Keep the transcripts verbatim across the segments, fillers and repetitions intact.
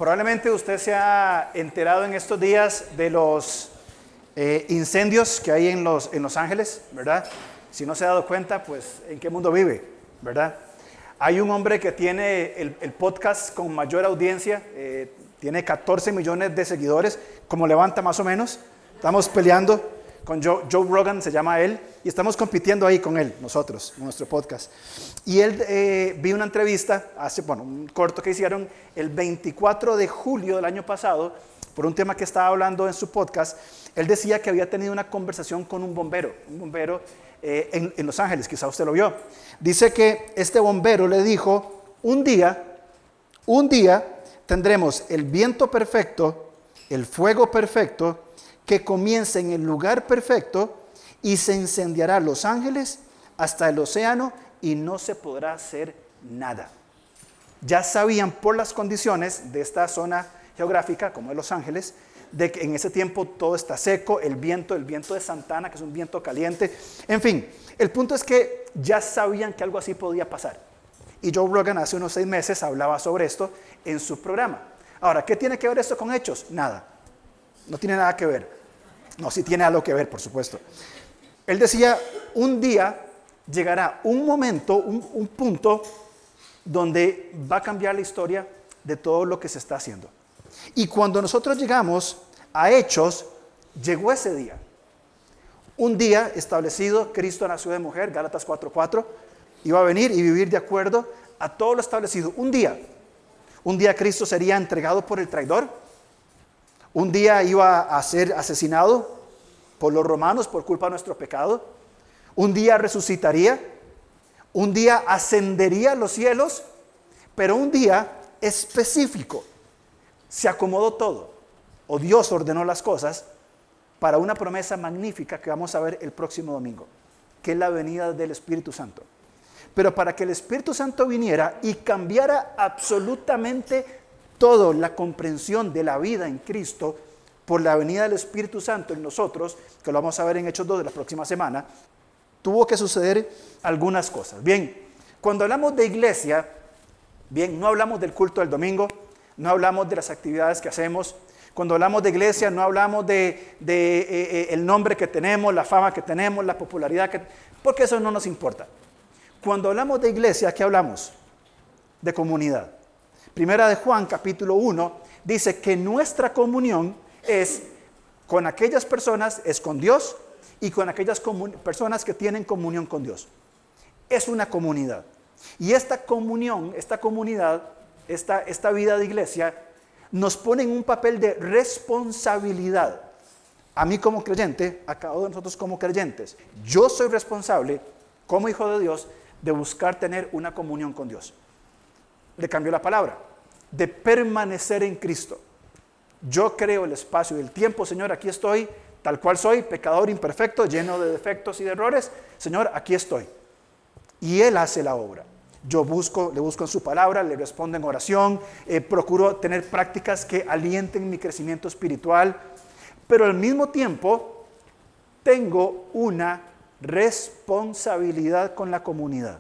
Probablemente usted se ha enterado en estos días de los eh, incendios que hay en Los, en Los Ángeles, ¿verdad? Si no se ha dado cuenta, pues, ¿en qué mundo vive, verdad? Hay un hombre que tiene el, el podcast con mayor audiencia, eh, tiene catorce millones de seguidores, como levanta más o menos. Estamos peleando con Joe, Joe Rogan, se llama él, y estamos compitiendo ahí con él, nosotros, en nuestro podcast. Y él, eh, vi una entrevista, hace, bueno, un corto que hicieron el veinticuatro de julio del año pasado, por un tema que estaba hablando en su podcast. Él decía que había tenido una conversación con un bombero, un bombero eh, en, en Los Ángeles, quizá usted lo vio. Dice que este bombero le dijo, un día, un día tendremos el viento perfecto, el fuego perfecto, que comienza en el lugar perfecto y se incendiará Los Ángeles hasta el océano y no se podrá hacer nada. Ya sabían por las condiciones de esta zona geográfica, como es Los Ángeles, de que en ese tiempo todo está seco, el viento, el viento de Santana, que es un viento caliente. En fin, el punto es que ya sabían que algo así podía pasar. Y Joe Rogan hace unos seis meses hablaba sobre esto en su programa. Ahora, ¿qué tiene que ver esto con hechos? Nada. No tiene nada que ver. No, sí tiene algo que ver, por supuesto. Él decía, un día llegará un momento, un, un punto, donde va a cambiar la historia de todo lo que se está haciendo. Y cuando nosotros llegamos a Hechos, llegó ese día. Un día establecido, Cristo nació de mujer, Gálatas cuatro cuatro, iba a venir y vivir de acuerdo a todo lo establecido. Un día. Un día Cristo sería entregado por el traidor. Un día iba a ser asesinado por los romanos por culpa de nuestro pecado. Un día resucitaría. Un día ascendería a los cielos. Pero un día específico se acomodó todo. O Dios ordenó las cosas para una promesa magnífica que vamos a ver el próximo domingo, que es la venida del Espíritu Santo. Pero para que el Espíritu Santo viniera y cambiara absolutamente toda la comprensión de la vida en Cristo por la venida del Espíritu Santo en nosotros, que lo vamos a ver en Hechos dos de la próxima semana, tuvo que suceder algunas cosas. Bien, cuando hablamos de iglesia, bien, no hablamos del culto del domingo, no hablamos de las actividades que hacemos. Cuando hablamos de iglesia, no hablamos de, de eh, eh, el nombre que tenemos, la fama que tenemos, la popularidad que, porque eso no nos importa. Cuando hablamos de iglesia, ¿qué hablamos? De comunidad. Primera de Juan, capítulo uno, dice que nuestra comunión es con aquellas personas, es con Dios, y con aquellas personas que tienen comunión con Dios. Es una comunidad. Y esta comunión, esta comunidad, esta, esta vida de iglesia, nos pone en un papel de responsabilidad. A mí como creyente, a cada uno de nosotros como creyentes, yo soy responsable, como hijo de Dios, de buscar tener una comunión con Dios. Le cambió la palabra, de permanecer en Cristo. Yo creo el espacio y el tiempo, Señor, aquí estoy, tal cual soy, pecador imperfecto, lleno de defectos y de errores. Señor, aquí estoy. Y Él hace la obra. Yo busco, le busco en su palabra, le respondo en oración, eh, procuro tener prácticas que alienten mi crecimiento espiritual, pero al mismo tiempo tengo una responsabilidad con la comunidad.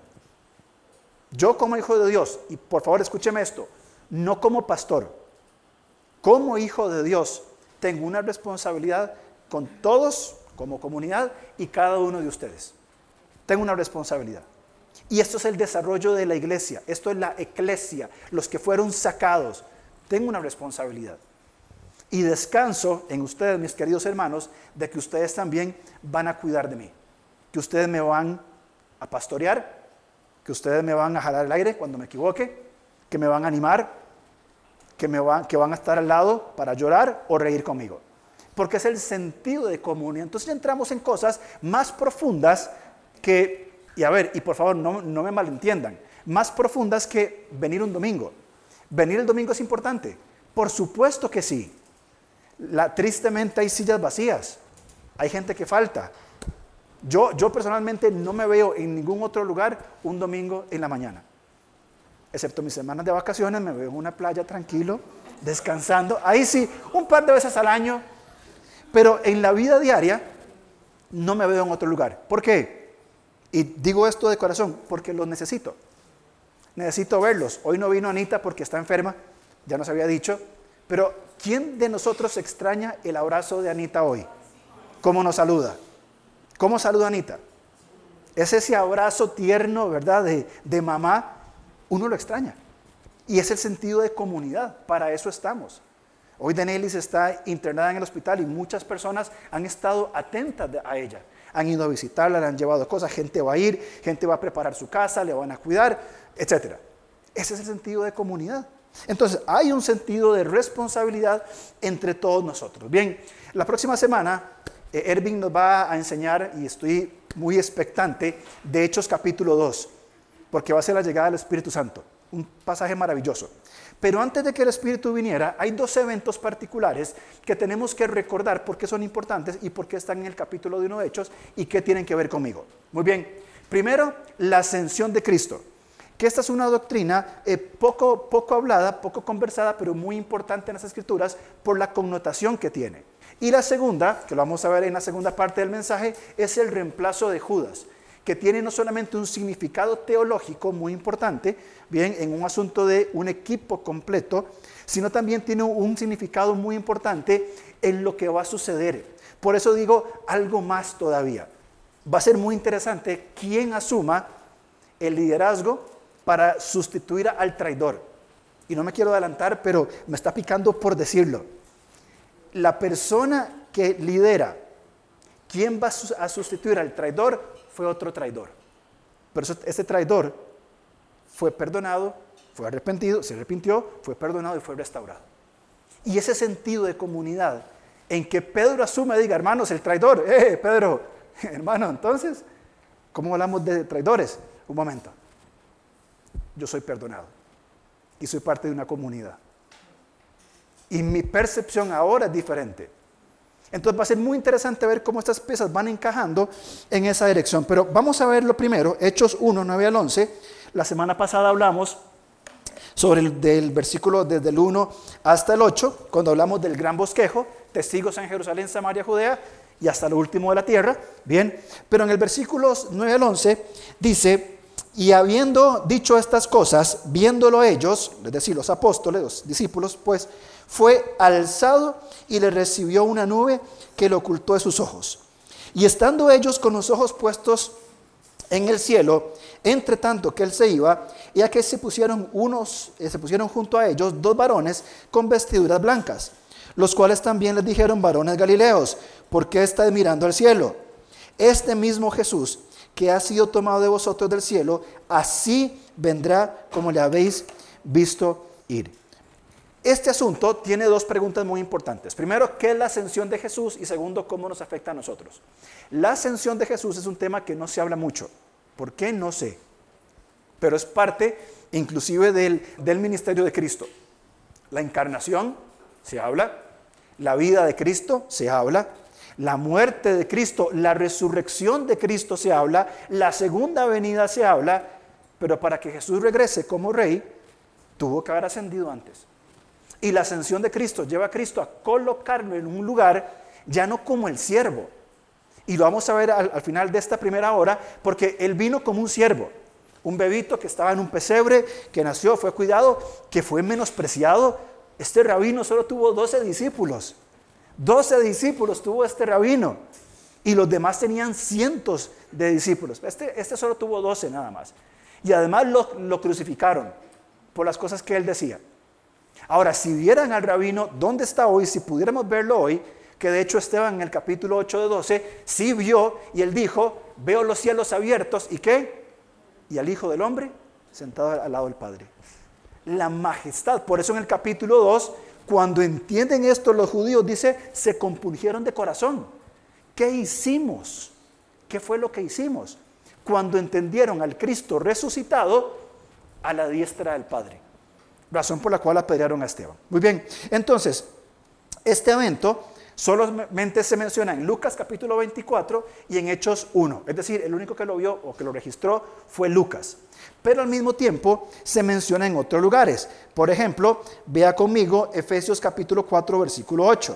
Yo como hijo de Dios, y por favor escúcheme esto, no como pastor, como hijo de Dios, tengo una responsabilidad con todos como comunidad y cada uno de ustedes. Tengo una responsabilidad. Y esto es el desarrollo de la iglesia, esto es la eclesia, los que fueron sacados. Tengo una responsabilidad. Y descanso en ustedes, mis queridos hermanos, de que ustedes también van a cuidar de mí. Que ustedes me van a pastorear, que ustedes me van a jalar el aire cuando me equivoque, que me van a animar, que, me van, que van a estar al lado para llorar o reír conmigo. Porque es el sentido de comunión. Entonces ya entramos en cosas más profundas que, y a ver, y por favor no, no me malentiendan, más profundas que venir un domingo. ¿Venir el domingo es importante? Por supuesto que sí. La, tristemente hay sillas vacías, hay gente que falta. Yo, yo personalmente no me veo en ningún otro lugar un domingo en la mañana. Excepto mis semanas de vacaciones, me veo en una playa tranquilo, descansando. Ahí sí, un par de veces al año. Pero en la vida diaria, no me veo en otro lugar. ¿Por qué? Y digo esto de corazón, porque los necesito. Necesito verlos. Hoy no vino Anita porque está enferma, ya nos había dicho, pero ¿quién de nosotros extraña el abrazo de Anita hoy? ¿Cómo nos saluda? ¿Cómo saluda Anita? Es ese abrazo tierno, ¿verdad? De, de mamá, uno lo extraña. Y es el sentido de comunidad, para eso estamos. Hoy Danielis está internada en el hospital y muchas personas han estado atentas a ella. Han ido a visitarla, le han llevado cosas, gente va a ir, gente va a preparar su casa, le van a cuidar, etcétera. Ese es el sentido de comunidad. Entonces, hay un sentido de responsabilidad entre todos nosotros. Bien, la próxima semana, eh, Ervin nos va a enseñar, y estoy muy expectante, de Hechos capítulo dos, porque va a ser la llegada del Espíritu Santo. Un pasaje maravilloso. Pero antes de que el Espíritu viniera, hay dos eventos particulares que tenemos que recordar por qué son importantes y por qué están en el capítulo de uno de Hechos y qué tienen que ver conmigo. Muy bien, primero, la ascensión de Cristo, que esta es una doctrina eh, poco, poco hablada, poco conversada, pero muy importante en las Escrituras por la connotación que tiene. Y la segunda, que lo vamos a ver en la segunda parte del mensaje, es el reemplazo de Judas, que tiene no solamente un significado teológico muy importante, bien, en un asunto de un equipo completo, sino también tiene un significado muy importante en lo que va a suceder. Por eso digo algo más todavía. Va a ser muy interesante quién asuma el liderazgo para sustituir al traidor. Y no me quiero adelantar, pero me está picando por decirlo. La persona que lidera, ¿quién va a sustituir al traidor? Fue otro traidor. Pero ese traidor fue perdonado, fue arrepentido, se arrepintió, fue perdonado y fue restaurado. Y ese sentido de comunidad en que Pedro asume y diga, hermanos, el traidor, eh, Pedro, hermano, entonces, ¿cómo hablamos de traidores? Un momento. Yo soy perdonado y soy parte de una comunidad. Y mi percepción ahora es diferente. Entonces va a ser muy interesante ver cómo estas piezas van encajando en esa dirección. Pero vamos a ver lo primero, Hechos uno, nueve al once. La semana pasada hablamos sobre el del versículo desde el uno hasta el ocho, cuando hablamos del gran bosquejo, testigos en Jerusalén, Samaria, Judea y hasta lo último de la tierra. Bien, pero en el versículo nueve al once dice, y habiendo dicho estas cosas, viéndolo ellos, es decir, los apóstoles, los discípulos, pues, fue alzado y le recibió una nube que le ocultó de sus ojos. Y estando ellos con los ojos puestos en el cielo, entre tanto que él se iba, y a que se pusieron unos, eh, se pusieron junto a ellos dos varones con vestiduras blancas, los cuales también les dijeron, varones galileos, ¿por qué estáis mirando al cielo? Este mismo Jesús que ha sido tomado de vosotros del cielo, así vendrá como le habéis visto ir. Este asunto tiene dos preguntas muy importantes. Primero, ¿qué es la ascensión de Jesús? Y segundo, ¿cómo nos afecta a nosotros? La ascensión de Jesús es un tema que no se habla mucho. ¿Por qué? No sé. Pero es parte inclusive del, del ministerio de Cristo. La encarnación se habla, la vida de Cristo se habla, la muerte de Cristo, la resurrección de Cristo se habla, la segunda venida se habla, pero para que Jesús regrese como rey, tuvo que haber ascendido antes. Y la ascensión de Cristo lleva a Cristo a colocarlo en un lugar ya no como el siervo. Y lo vamos a ver al, al final de esta primera hora, porque Él vino como un siervo. Un bebito que estaba en un pesebre, que nació, fue cuidado, que fue menospreciado. Este rabino solo tuvo doce discípulos. doce discípulos tuvo este rabino. Y los demás tenían cientos de discípulos. Este, este solo tuvo doce nada más. Y además lo, lo crucificaron por las cosas que él decía. Ahora, si vieran al rabino dónde está hoy, si pudiéramos verlo hoy, que de hecho Esteban en el capítulo ocho de doce, sí vio y él dijo, veo los cielos abiertos, ¿y qué? Y al Hijo del Hombre sentado al lado del Padre. La majestad, por eso en el capítulo dos, cuando entienden esto los judíos, dice, se compungieron de corazón. ¿Qué hicimos? ¿Qué fue lo que hicimos? Cuando entendieron al Cristo resucitado a la diestra del Padre. Razón por la cual apedrearon a Esteban. Muy bien, entonces, este evento solamente se menciona en Lucas capítulo veinticuatro y en Hechos uno. Es decir, el único que lo vio o que lo registró fue Lucas. Pero al mismo tiempo se menciona en otros lugares. Por ejemplo, vea conmigo Efesios capítulo cuatro, versículo ocho.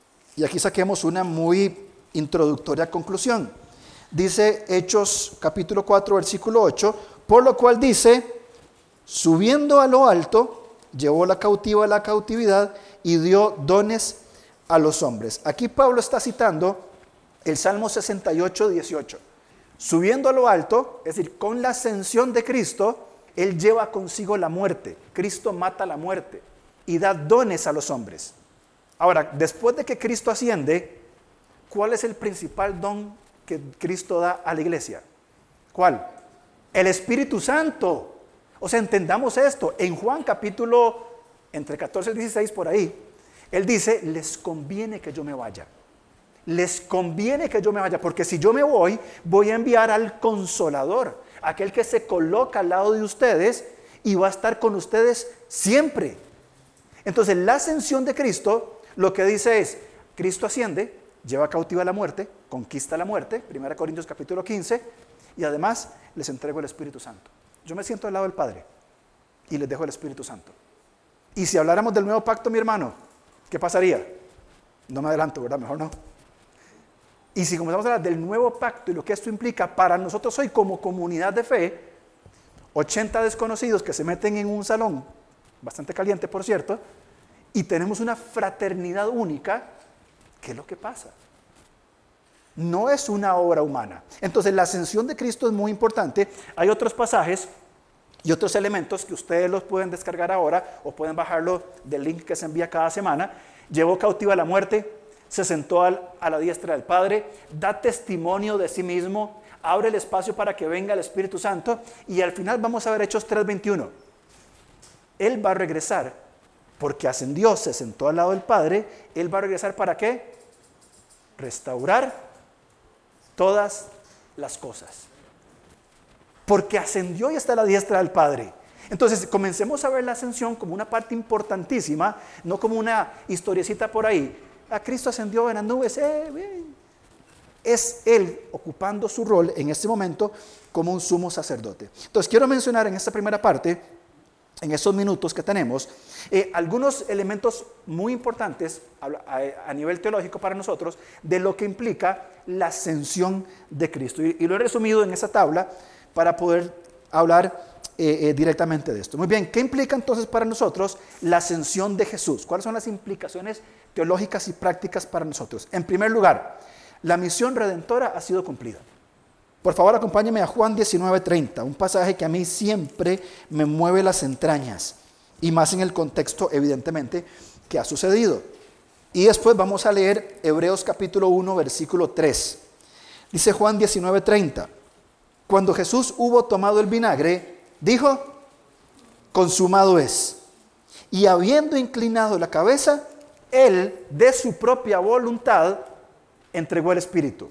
Y aquí saquemos una muy introductoria conclusión. Dice Hechos capítulo cuatro, versículo ocho, por lo cual dice, subiendo a lo alto, llevó la cautiva a la cautividad y dio dones a los hombres. Aquí Pablo está citando el Salmo sesenta y ocho, dieciocho. Subiendo a lo alto, es decir, con la ascensión de Cristo, Él lleva consigo la muerte. Cristo mata la muerte y da dones a los hombres. Ahora, después de que Cristo asciende, ¿cuál es el principal don que Cristo da a la iglesia? ¿Cuál? El Espíritu Santo. O sea, entendamos esto. En Juan capítulo, entre catorce y dieciséis por ahí, Él dice, les conviene que yo me vaya. Les conviene que yo me vaya, porque si yo me voy, voy a enviar al Consolador, aquel que se coloca al lado de ustedes y va a estar con ustedes siempre. Entonces, la ascensión de Cristo, lo que dice es, Cristo asciende, lleva cautiva la muerte, conquista la muerte, primera Corintios capítulo quince, y además les entrego el Espíritu Santo. Yo me siento al lado del Padre y les dejo el Espíritu Santo. Y si habláramos del nuevo pacto, mi hermano, ¿qué pasaría? No me adelanto, ¿verdad? Mejor no. Y si comenzamos a hablar del nuevo pacto y lo que esto implica para nosotros hoy como comunidad de fe, ochenta desconocidos que se meten en un salón, bastante caliente por cierto, y tenemos una fraternidad única, ¿qué es lo que pasa? No es una obra humana. Entonces la ascensión de Cristo es muy importante. Hay otros pasajes y otros elementos que ustedes los pueden descargar ahora o pueden bajarlo del link que se envía cada semana. Llevó cautiva la muerte, se sentó al, a la diestra del Padre, da testimonio de sí mismo, abre el espacio para que venga el Espíritu Santo y al final vamos a ver Hechos tres veintiuno. Él va a regresar porque ascendió, se sentó al lado del Padre. Él va a regresar ¿para qué? Restaurar todas las cosas. Porque ascendió y está a la diestra del Padre. Entonces comencemos a ver la ascensión como una parte importantísima, no como una historiecita por ahí. A Cristo ascendió en las nubes, eh, bien. Es Él ocupando su rol en este momento como un sumo sacerdote. Entonces quiero mencionar en esta primera parte, en estos minutos que tenemos, eh, algunos elementos muy importantes a, a, a nivel teológico para nosotros de lo que implica la ascensión de Cristo. Y, y lo he resumido en esta tabla para poder hablar eh, eh, directamente de esto. Muy bien, ¿qué implica entonces para nosotros la ascensión de Jesús? ¿Cuáles son las implicaciones teológicas y prácticas para nosotros? En primer lugar, la misión redentora ha sido cumplida. Por favor, acompáñeme a Juan diecinueve treinta, un pasaje que a mí siempre me mueve las entrañas, y más en el contexto, evidentemente, que ha sucedido. Y después vamos a leer Hebreos capítulo uno, versículo tres. Dice Juan diecinueve treinta, cuando Jesús hubo tomado el vinagre, dijo, consumado es. Y habiendo inclinado la cabeza, Él, de su propia voluntad, entregó el Espíritu.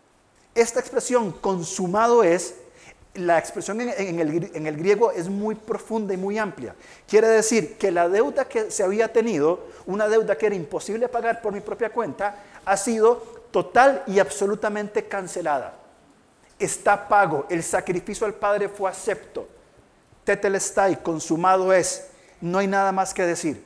Esta expresión, consumado es, la expresión en, en, el, en el griego es muy profunda y muy amplia. Quiere decir que la deuda que se había tenido, una deuda que era imposible pagar por mi propia cuenta, ha sido total y absolutamente cancelada. Está pago, el sacrificio al Padre fue acepto. Tetelestai, consumado es, no hay nada más que decir.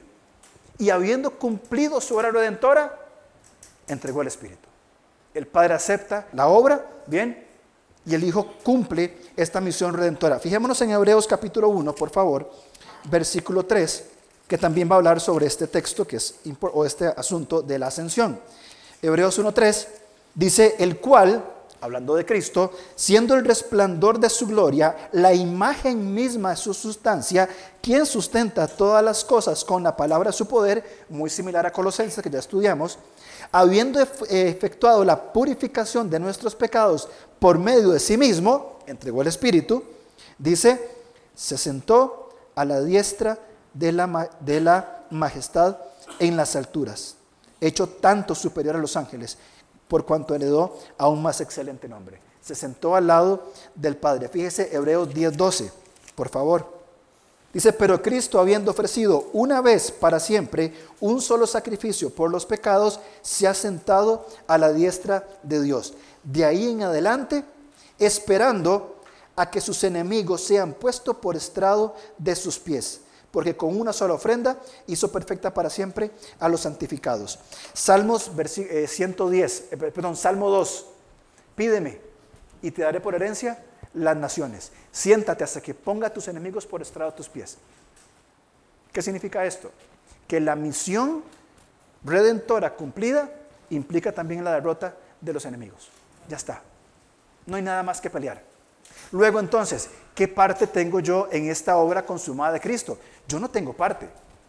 Y habiendo cumplido su obra redentora, entregó el Espíritu. El Padre acepta la obra, bien, y el Hijo cumple esta misión redentora. Fijémonos en Hebreos capítulo uno, por favor, versículo tres, que también va a hablar sobre este texto, que es, o este asunto de la ascensión. Hebreos uno tres dice, el cual, hablando de Cristo, siendo el resplandor de su gloria, la imagen misma de su sustancia, quien sustenta todas las cosas con la palabra de su poder, muy similar a Colosenses que ya estudiamos, habiendo efectuado la purificación de nuestros pecados por medio de sí mismo, entregó el Espíritu, dice, se sentó a la diestra de la, de la majestad en las alturas, hecho tanto superior a los ángeles, por cuanto heredó aún más excelente nombre. Se sentó al lado del Padre. Fíjese Hebreos diez doce, por favor. Dice, pero Cristo, habiendo ofrecido una vez para siempre un solo sacrificio por los pecados, se ha sentado a la diestra de Dios. De ahí en adelante, esperando a que sus enemigos sean puestos por estrado de sus pies, porque con una sola ofrenda hizo perfecta para siempre a los santificados. Salmos eh, ciento diez, eh, perdón, Salmo dos, pídeme y te daré por herencia las naciones. Siéntate hasta que ponga a tus enemigos por estrado de tus pies. ¿Qué significa esto? Que la misión redentora cumplida implica también la derrota de los enemigos. Ya está. No hay nada más que pelear. Luego entonces, ¿qué parte tengo yo en esta obra consumada de Cristo? Yo no tengo parte.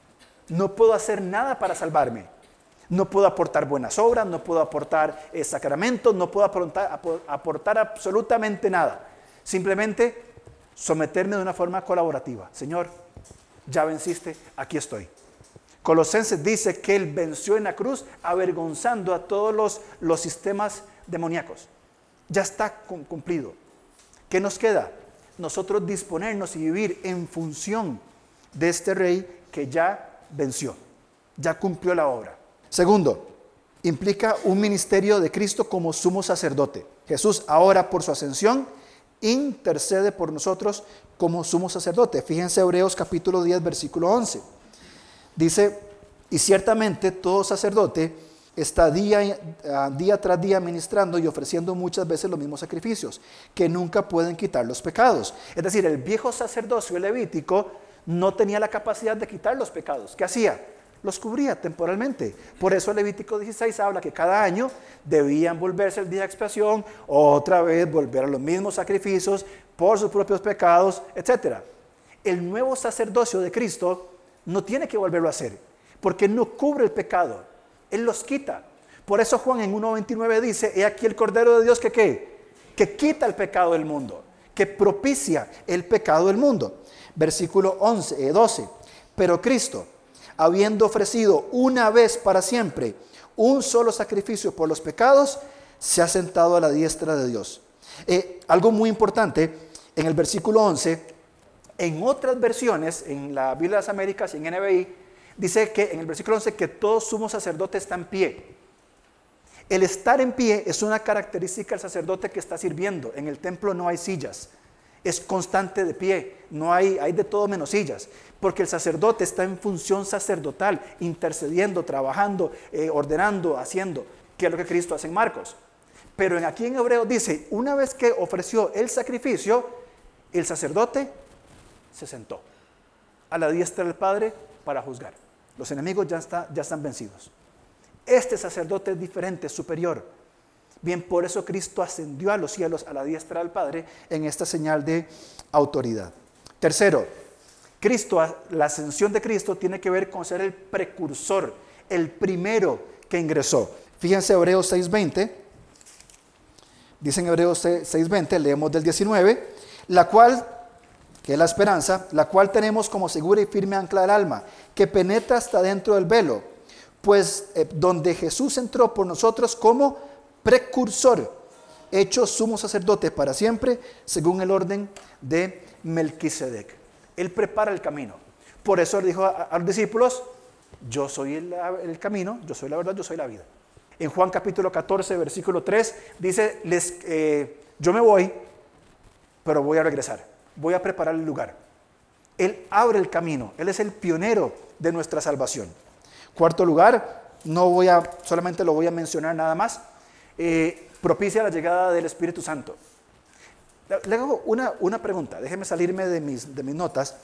No puedo hacer nada para salvarme. No puedo aportar buenas obras, no puedo aportar eh, sacramentos, no puedo aportar, aportar absolutamente nada. Simplemente someterme de una forma colaborativa. Señor, ya venciste, aquí estoy. Colosenses dice que Él venció en la cruz avergonzando a todos los, los sistemas demoníacos. Ya está cumplido. ¿Qué nos queda? Nosotros disponernos y vivir en función de este Rey que ya venció, ya cumplió la obra. Segundo, implica un ministerio de Cristo como sumo sacerdote. Jesús ahora por su ascensión intercede por nosotros como sumo sacerdote. Fíjense Hebreos capítulo diez versículo once. Dice, y ciertamente todo sacerdote está día, día tras día ministrando y ofreciendo muchas veces los mismos sacrificios, que nunca pueden quitar los pecados. Es decir, el viejo sacerdocio levítico no tenía la capacidad de quitar los pecados. ¿Qué hacía? Los cubría temporalmente. Por eso Levítico dieciséis habla que cada año debían volverse el día de expiación, otra vez volver a los mismos sacrificios por sus propios pecados, etcétera. El nuevo sacerdocio de Cristo no tiene que volverlo a hacer, porque no cubre el pecado, Él los quita. Por eso Juan en uno veintinueve dice, he aquí el Cordero de Dios que ¿qué? Que quita el pecado del mundo, que propicia el pecado del mundo. Versículo once, doce, pero Cristo, habiendo ofrecido una vez para siempre un solo sacrificio por los pecados, se ha sentado a la diestra de Dios. Eh, algo muy importante, en el versículo once, en otras versiones, en la Biblia de las Américas y en N B I, dice que en el versículo once que todo sumo sacerdote está en pie. El estar en pie es una característica del sacerdote que está sirviendo. En el templo no hay sillas, es constante de pie, no hay, hay de todo menos sillas, porque el sacerdote está en función sacerdotal, intercediendo, trabajando, eh, ordenando, haciendo, que es lo que Cristo hace en Marcos. Pero en, aquí en Hebreos dice, una vez que ofreció el sacrificio, el sacerdote se sentó a la diestra del Padre para juzgar. Los enemigos ya, está, ya están vencidos. Este sacerdote es diferente, es superior. Bien, por eso Cristo ascendió a los cielos, a la diestra del Padre, en esta señal de autoridad. Tercero, Cristo, la ascensión de Cristo tiene que ver con ser el precursor, el primero que ingresó. Fíjense Hebreos seis veinte, dice en Hebreos seis veinte, leemos del diecinueve, la cual, que es la esperanza, la cual tenemos como segura y firme ancla del alma, que penetra hasta dentro del velo, pues eh, donde Jesús entró por nosotros como precursor, hecho sumo sacerdote para siempre, según el orden de Melquisedec. Él prepara el camino. Por eso le dijo a, a los discípulos, yo soy el, el camino, yo soy la verdad, yo soy la vida. En Juan capítulo catorce, versículo tres, dice, les, eh, yo me voy, pero voy a regresar. Voy a preparar el lugar. Él abre el camino. Él es el pionero de nuestra salvación. Cuarto lugar, no voy a, solamente lo voy a mencionar nada más, eh, propicia la llegada del Espíritu Santo. Le hago una, una pregunta, déjeme salirme de mis, de mis notas.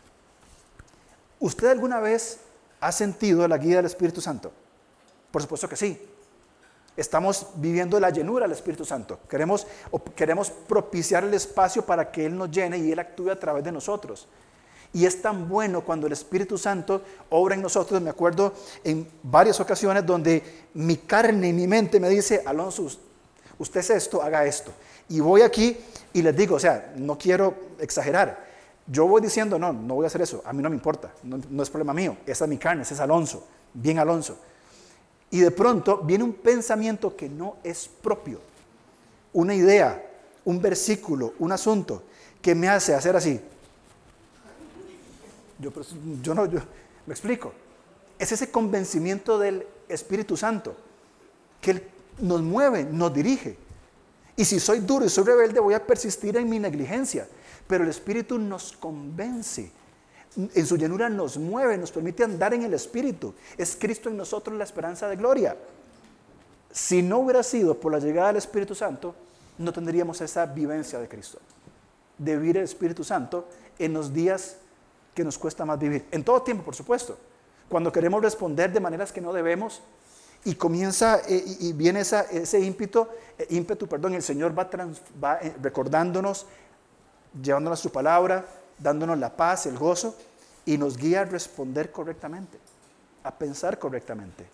¿Usted alguna vez ha sentido la guía del Espíritu Santo? Por supuesto que sí. Estamos viviendo la llenura del Espíritu Santo. Queremos, queremos propiciar el espacio para que Él nos llene y Él actúe a través de nosotros. Y es tan bueno cuando el Espíritu Santo obra en nosotros. Me acuerdo en varias ocasiones donde mi carne y mi mente me dice, Alonso, usted es esto, haga esto. Y voy aquí y les digo, o sea, no quiero exagerar. Yo voy diciendo, no, no voy a hacer eso, a mí no me importa, no, no es problema mío, esa es mi carne, ese es Alonso, bien Alonso. Y de pronto viene un pensamiento que no es propio, una idea, un versículo, un asunto que me hace hacer así. Yo, yo no, yo, me explico. Es ese convencimiento del Espíritu Santo que Él nos mueve, nos dirige. Y si soy duro y soy rebelde, voy a persistir en mi negligencia. Pero el Espíritu nos convence. En su llenura nos mueve, nos permite andar en el Espíritu. Es Cristo en nosotros la esperanza de gloria. Si no hubiera sido por la llegada del Espíritu Santo, no tendríamos esa vivencia de Cristo. De vivir el Espíritu Santo en los días que nos cuesta más vivir. En todo tiempo, por supuesto. Cuando queremos responder de maneras que no debemos y comienza eh, y, y viene esa, ese ímpetu, eh, ímpetu, perdón, el Señor va, trans, va eh, recordándonos, llevándonos su palabra, dándonos la paz, el gozo y nos guía a responder correctamente, a pensar correctamente.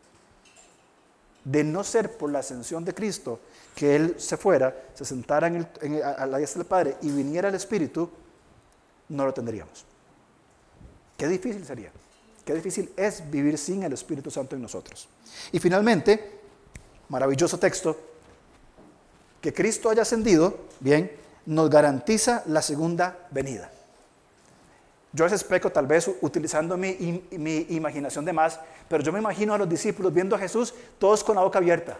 De no ser por la ascensión de Cristo, que Él se fuera, se sentara en el, en, a, a la diestra del Padre y viniera el Espíritu, no lo tendríamos. Qué difícil sería, qué difícil es vivir sin el Espíritu Santo en nosotros. Y finalmente, maravilloso texto, que Cristo haya ascendido, bien, nos garantiza la segunda venida. Yo a veces peco tal vez utilizando mi, mi imaginación de más, pero yo me imagino a los discípulos viendo a Jesús todos con la boca abierta.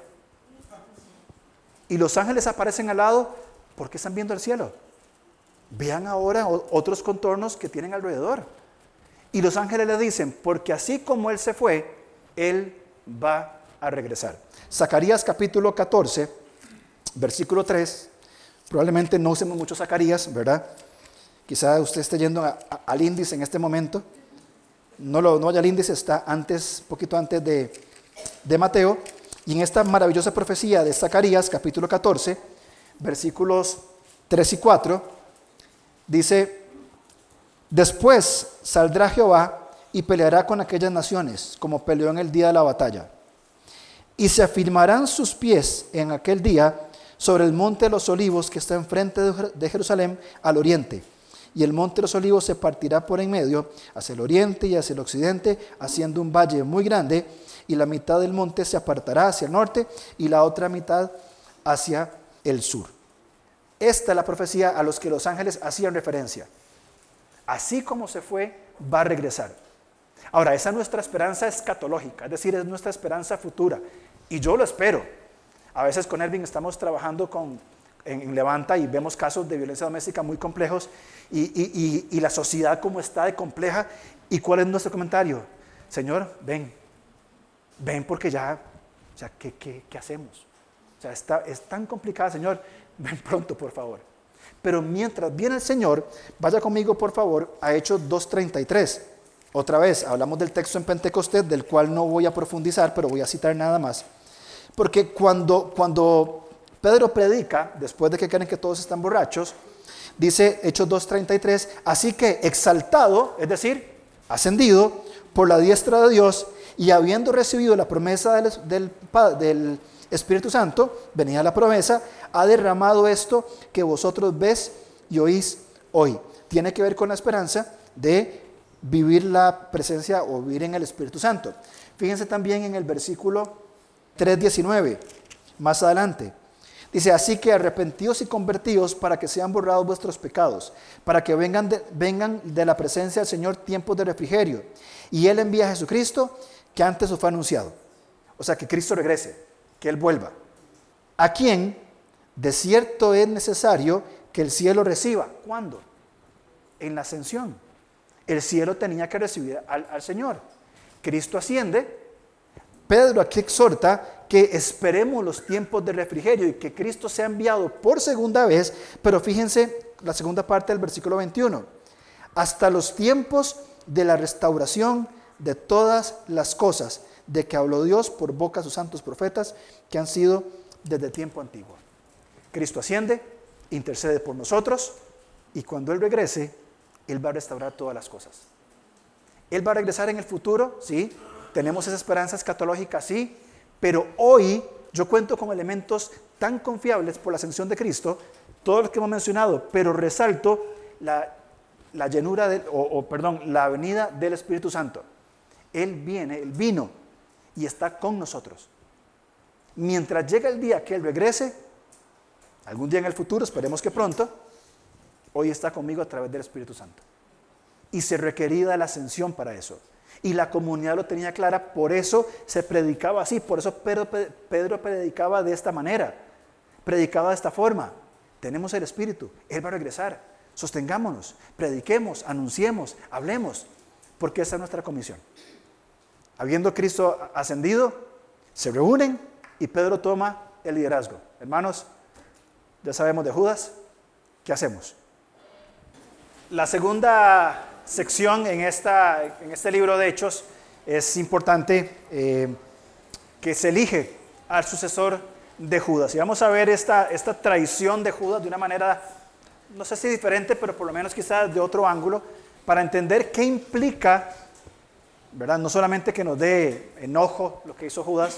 Y los ángeles aparecen al lado porque están viendo el cielo. Vean ahora otros contornos que tienen alrededor. Y los ángeles le dicen, porque así como Él se fue, Él va a regresar. Zacarías capítulo catorce, versículo tres. Probablemente no usemos mucho Zacarías, ¿verdad? Quizá usted esté yendo a, a, al índice en este momento. No, lo, no vaya al índice, está antes, poquito antes de, de Mateo. Y en esta maravillosa profecía de Zacarías, capítulo catorce, versículos tres y cuatro, dice: después saldrá Jehová y peleará con aquellas naciones, como peleó en el día de la batalla. Y se afirmarán sus pies en aquel día sobre el monte de los olivos que está enfrente de Jerusalén al oriente. Y el monte de los olivos se partirá por en medio, hacia el oriente y hacia el occidente, haciendo un valle muy grande, y la mitad del monte se apartará hacia el norte, y la otra mitad hacia el sur. Esta es la profecía a los que los ángeles hacían referencia. Así como se fue, va a regresar. Ahora, esa es nuestra esperanza escatológica, es decir, es nuestra esperanza futura. Y yo lo espero. A veces con Ervin estamos trabajando con, en, en Levanta y vemos casos de violencia doméstica muy complejos y, y, y, y la sociedad como está de compleja. ¿Y cuál es nuestro comentario? Señor, ven, ven porque ya, o sea, ¿qué, qué, qué hacemos? O sea, está, es tan complicada, Señor, ven pronto, por favor. Pero mientras viene el Señor, vaya conmigo, por favor, a Hechos dos treinta y tres. Otra vez, hablamos del texto en Pentecostés, del cual no voy a profundizar, pero voy a citar nada más. Porque cuando, cuando Pedro predica, después de que creen que todos están borrachos, dice Hechos dos treinta y tres, así que exaltado, es decir, ascendido por la diestra de Dios y habiendo recibido la promesa del, del, del Espíritu Santo, venía la promesa, ha derramado esto que vosotros ves y oís hoy. Tiene que ver con la esperanza de vivir la presencia o vivir en el Espíritu Santo. Fíjense también en el versículo tres diecinueve, más adelante. Dice, así que arrepentidos y convertidos para que sean borrados vuestros pecados, para que vengan de, vengan de la presencia del Señor tiempos de refrigerio. Y Él envía a Jesucristo, que antes os fue anunciado. O sea, que Cristo regrese, que Él vuelva. ¿A quién? De cierto es necesario que el cielo reciba. ¿Cuándo? En la ascensión. El cielo tenía que recibir al, al Señor. Cristo asciende. Pedro aquí exhorta que esperemos los tiempos de refrigerio y que Cristo sea enviado por segunda vez, pero fíjense la segunda parte del versículo veintiuno. Hasta los tiempos de la restauración de todas las cosas de que habló Dios por boca de sus santos profetas que han sido desde tiempo antiguo. Cristo asciende, intercede por nosotros y cuando Él regrese, Él va a restaurar todas las cosas. Él va a regresar en el futuro, sí, tenemos esa esperanza escatológica, sí, pero hoy yo cuento con elementos tan confiables por la ascensión de Cristo, todos los que hemos mencionado, pero resalto la, la llenura, de, o, o perdón, la venida del Espíritu Santo. Él viene, Él vino y está con nosotros. Mientras llega el día que Él regrese, algún día en el futuro, esperemos que pronto, hoy está conmigo a través del Espíritu Santo. Y se requería la ascensión para eso. Y la comunidad lo tenía clara, por eso se predicaba así, por eso Pedro, Pedro predicaba de esta manera, predicaba de esta forma. Tenemos el Espíritu, Él va a regresar, sostengámonos, prediquemos, anunciemos, hablemos, porque esa es nuestra comisión. Habiendo Cristo ascendido, se reúnen y Pedro toma el liderazgo. Hermanos, ya sabemos de Judas, ¿qué hacemos? La segunda sección en, esta, en este libro de Hechos es importante eh, que se elige al sucesor de Judas. Y vamos a ver esta, esta traición de Judas de una manera, no sé si diferente, pero por lo menos quizás de otro ángulo, para entender qué implica, ¿verdad? No solamente que nos dé enojo lo que hizo Judas.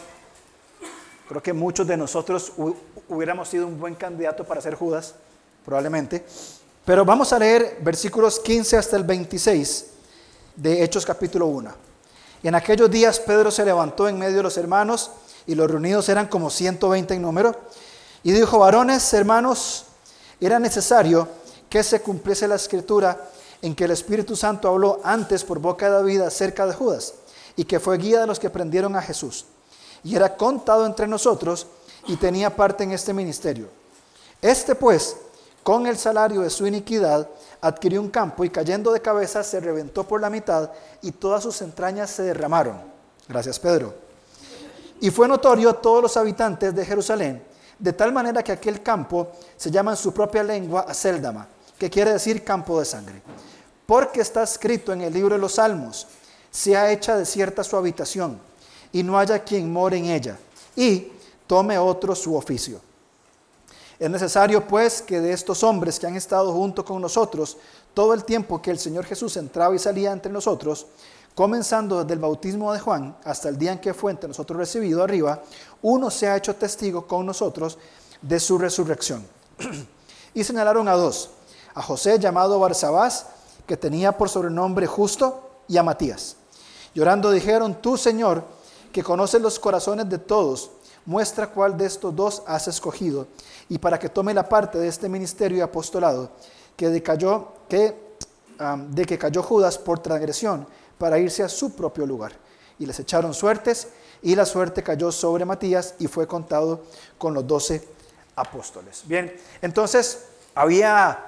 Creo que muchos de nosotros hubiéramos sido un buen candidato para ser Judas, probablemente. Pero vamos a leer versículos quince hasta el veintiséis de Hechos capítulo uno. Y en aquellos días Pedro se levantó en medio de los hermanos, y los reunidos eran como ciento veinte en número, y dijo: varones, hermanos, era necesario que se cumpliese la escritura en que el Espíritu Santo habló antes por boca de David acerca de Judas, y que fue guía de los que prendieron a Jesús. Y era contado entre nosotros, y tenía parte en este ministerio. Este pues, con el salario de su iniquidad, adquirió un campo, y cayendo de cabeza se reventó por la mitad, y todas sus entrañas se derramaron. Gracias, Pedro. Y fue notorio a todos los habitantes de Jerusalén, de tal manera que aquel campo se llama en su propia lengua Acéldama, que quiere decir campo de sangre. Porque está escrito en el libro de los Salmos: sea hecha desierta su habitación, y no haya quien more en ella, y tome otro su oficio. Es necesario pues que de estos hombres que han estado junto con nosotros todo el tiempo que el Señor Jesús entraba y salía entre nosotros, comenzando desde el bautismo de Juan hasta el día en que fue entre nosotros recibido arriba, uno se ha hecho testigo con nosotros de su resurrección. Y señalaron a dos: a José llamado Barsabás, que tenía por sobrenombre Justo, y a Matías. Llorando dijeron: tú, Señor, que conoces los corazones de todos, muestra cuál de estos dos has escogido, y para que tome la parte de este ministerio y apostolado, que de, cayó, que, um, de que cayó Judas por transgresión, para irse a su propio lugar. Y les echaron suertes, y la suerte cayó sobre Matías, y fue contado con los doce apóstoles. Bien, entonces había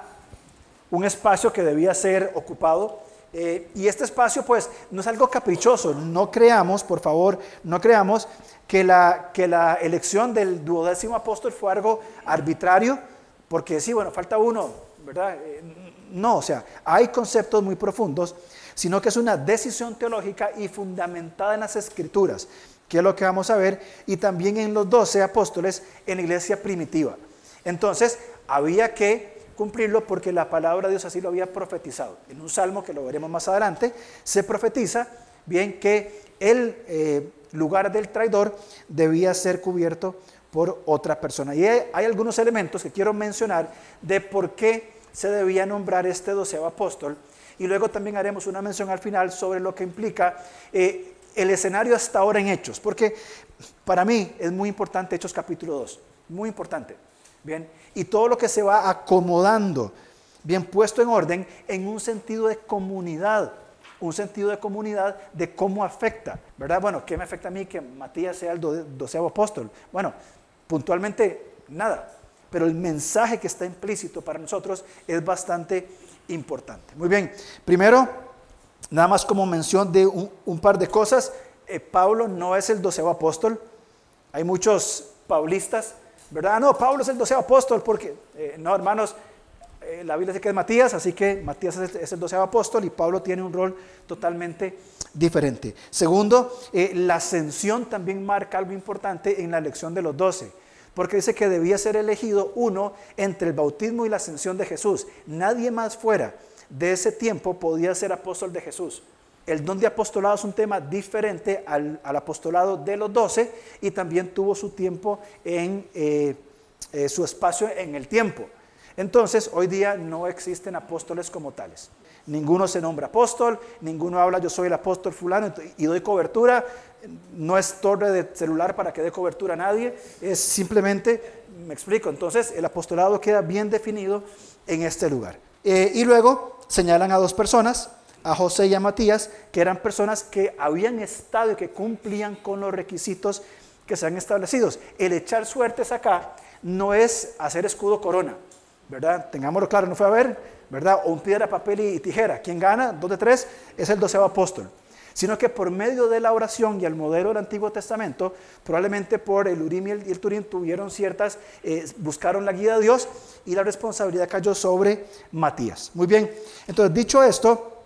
un espacio que debía ser ocupado, eh, y este espacio pues no es algo caprichoso. No creamos, por favor, no creamos que la, que la elección del duodécimo apóstol fue algo arbitrario, porque sí, bueno, falta uno, ¿verdad? Eh, no, o sea, hay conceptos muy profundos, sino que es una decisión teológica y fundamentada en las Escrituras, que es lo que vamos a ver, y también en los doce apóstoles en la iglesia primitiva. Entonces, había que cumplirlo porque la palabra de Dios así lo había profetizado. En un salmo que lo veremos más adelante, se profetiza bien que el eh, lugar del traidor debía ser cubierto por otra persona. Y hay, hay algunos elementos que quiero mencionar de por qué se debía nombrar este doceavo apóstol, y luego también haremos una mención al final sobre lo que implica eh, el escenario hasta ahora en Hechos, porque para mí es muy importante Hechos capítulo dos, muy importante, bien, y todo lo que se va acomodando, bien puesto en orden, en un sentido de comunidad, un sentido de comunidad de cómo afecta, ¿verdad? Bueno, ¿qué me afecta a mí que Matías sea el doceavo apóstol? Bueno, puntualmente nada, pero el mensaje que está implícito para nosotros es bastante importante. Muy bien, primero, nada más como mención de un, un par de cosas, eh, Pablo no es el doceavo apóstol. Hay muchos paulistas, ¿verdad? No, Pablo es el doceavo apóstol porque, eh, no, hermanos, eh, la Biblia dice que es Matías, así que Matías es, es el doceavo apóstol y Pablo tiene un rol totalmente diferente. Segundo, eh, la ascensión también marca algo importante en la elección de los doce, porque dice que debía ser elegido uno entre el bautismo y la ascensión de Jesús. Nadie más fuera de ese tiempo podía ser apóstol de Jesús. El don de apostolado es un tema diferente al, al apostolado de los doce, y también tuvo su tiempo en eh, eh, su espacio en el tiempo. Entonces, hoy día no existen apóstoles como tales. Ninguno se nombra apóstol, ninguno habla yo soy el apóstol fulano y doy cobertura. No es torre de celular para que dé cobertura a nadie, es simplemente, me explico, entonces el apostolado queda bien definido en este lugar. Eh, y luego señalan a dos personas, a José y a Matías, que eran personas que habían estado y que cumplían con los requisitos que se han establecido. El echar suertes acá no es hacer escudo corona, ¿verdad? Tengámoslo claro, no fue a ver, ¿verdad? O un piedra, papel y tijera. ¿Quién gana? Dos de tres es el doceavo apóstol. Sino que por medio de la oración y el modelo del Antiguo Testamento, probablemente por el Urim y el, y el Turim tuvieron ciertas, eh, buscaron la guía de Dios y la responsabilidad cayó sobre Matías. Muy bien, entonces dicho esto,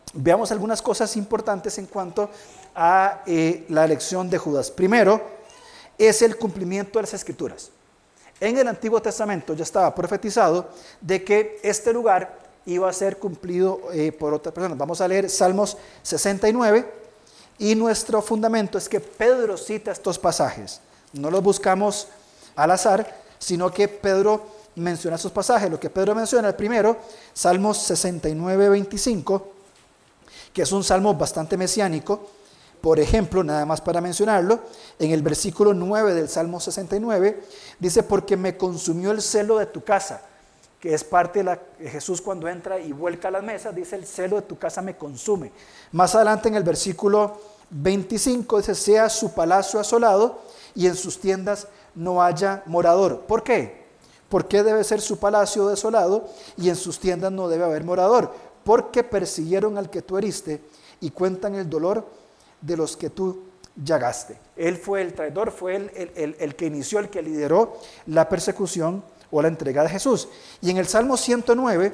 veamos algunas cosas importantes en cuanto a eh, la elección de Judas. Primero, es el cumplimiento de las Escrituras. En el Antiguo Testamento ya estaba profetizado de que este lugar iba a ser cumplido eh, por otras personas. Vamos a leer Salmos sesenta y nueve y nuestro fundamento es que Pedro cita estos pasajes. No los buscamos al azar, sino que Pedro menciona estos pasajes. Lo que Pedro menciona, el primero, Salmos sesenta y nueve, veinticinco, que es un salmo bastante mesiánico. Por ejemplo, nada más para mencionarlo, en el versículo nueve del Salmo sesenta y nueve, dice, porque me consumió el celo de tu casa, que es parte de, la, de Jesús cuando entra y vuelca las mesas, dice, el celo de tu casa me consume. Más adelante en el versículo veinticinco dice, sea su palacio asolado y en sus tiendas no haya morador. ¿Por qué? ¿Por qué debe ser su palacio desolado y en sus tiendas no debe haber morador? Porque persiguieron al que tú heriste y cuentan el dolor de los que tú llagaste. Él fue el traidor, fue el, el, el, el que inició, el que lideró la persecución o la entrega de Jesús. Y en el Salmo ciento nueve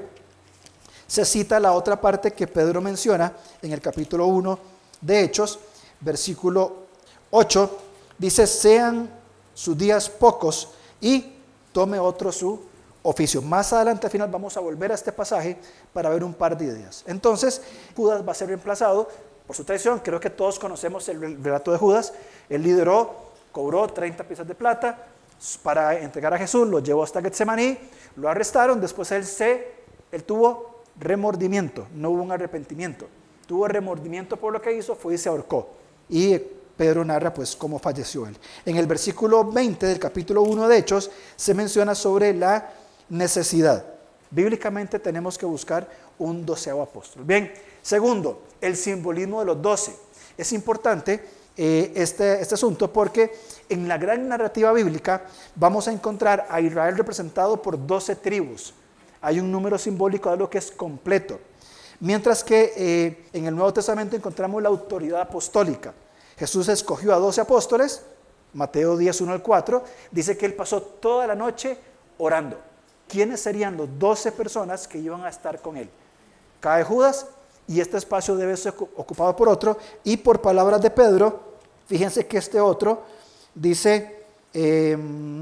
se cita la otra parte que Pedro menciona en el capítulo uno de Hechos, versículo ocho, dice, sean sus días pocos y tome otro su oficio. Más adelante al final vamos a volver a este pasaje para ver un par de ideas. Entonces, Judas va a ser reemplazado por su traición. Creo que todos conocemos el relato de Judas. Él lideró, cobró treinta piezas de plata para entregar a Jesús, lo llevó hasta Getsemaní, lo arrestaron, después él, se, él tuvo remordimiento, no hubo un arrepentimiento. Tuvo remordimiento por lo que hizo, fue y se ahorcó. Y Pedro narra pues cómo falleció él. En el versículo veinte del capítulo uno de Hechos se menciona sobre la necesidad. Bíblicamente tenemos que buscar un doceavo apóstol. Bien, segundo, el simbolismo de los doce. Es importante eh, este, este asunto porque en la gran narrativa bíblica vamos a encontrar a Israel representado por doce tribus. Hay un número simbólico de algo que es completo. Mientras que eh, en el Nuevo Testamento encontramos la autoridad apostólica. Jesús escogió a doce apóstoles, Mateo diez, uno al cuatro, dice que él pasó toda la noche orando. ¿Quiénes serían los doce personas que iban a estar con él? Cae Judas y este espacio debe ser ocupado por otro, y por palabras de Pedro, fíjense que este otro dice, eh,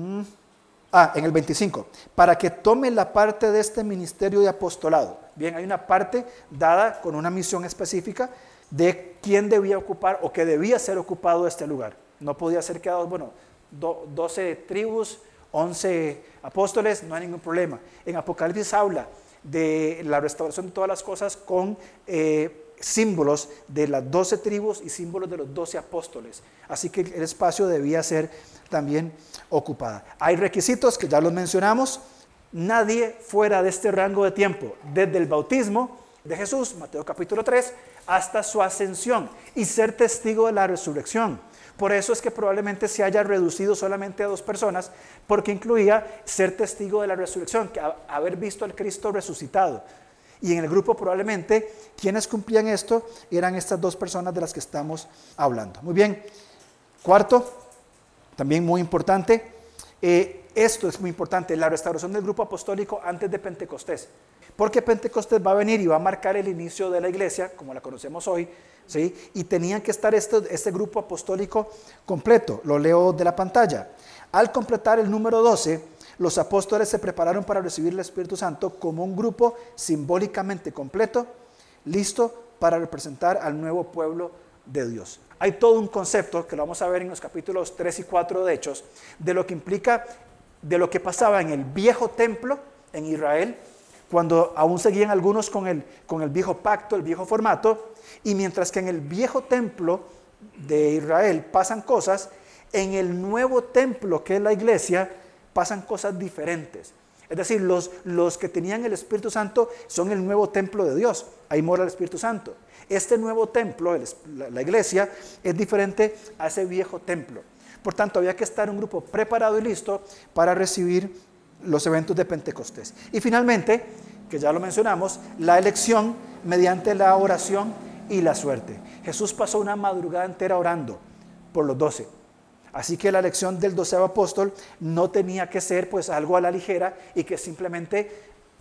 ah, en el veinticinco, para que tome la parte de este ministerio de apostolado. Bien, hay una parte dada con una misión específica de quién debía ocupar o que debía ser ocupado este lugar. No podía ser quedado, bueno, do, doce tribus, once apóstoles, no hay ningún problema. En Apocalipsis habla de la restauración de todas las cosas con eh, símbolos de las doce tribus y símbolos de los doce apóstoles. Así que el espacio debía ser también ocupado. Hay requisitos que ya los mencionamos. Nadie fuera de este rango de tiempo, desde el bautismo de Jesús, Mateo capítulo tres, hasta su ascensión y ser testigo de la resurrección. Por eso es que probablemente se haya reducido solamente a dos personas, porque incluía ser testigo de la resurrección, que a, haber visto al Cristo resucitado. Y en el grupo probablemente quienes cumplían esto eran estas dos personas de las que estamos hablando. Muy bien. Cuarto, también muy importante, eh, esto es muy importante, la restauración del grupo apostólico antes de Pentecostés. Porque Pentecostés va a venir y va a marcar el inicio de la iglesia, como la conocemos hoy, ¿sí? Y tenían que estar este, este grupo apostólico completo. Lo leo de la pantalla. Al completar el número doce, los apóstoles se prepararon para recibir el Espíritu Santo como un grupo simbólicamente completo, listo para representar al nuevo pueblo de Dios. Hay todo un concepto que lo vamos a ver en los capítulos tres y cuatro de Hechos, de lo que implica, de lo que pasaba en el viejo templo en Israel, cuando aún seguían algunos con el, con el viejo pacto, el viejo formato, y mientras que en el viejo templo de Israel pasan cosas, en el nuevo templo que es la iglesia pasan cosas diferentes. Es decir, los, los que tenían el Espíritu Santo son el nuevo templo de Dios, ahí mora el Espíritu Santo. Este nuevo templo, el, la, la iglesia, es diferente a ese viejo templo. Por tanto, había que estar un grupo preparado y listo para recibir los eventos de Pentecostés. Y finalmente, que ya lo mencionamos, la elección mediante la oración y la suerte. Jesús pasó una madrugada entera orando por los doce. Así que la elección del doceavo apóstol no tenía que ser pues algo a la ligera y que simplemente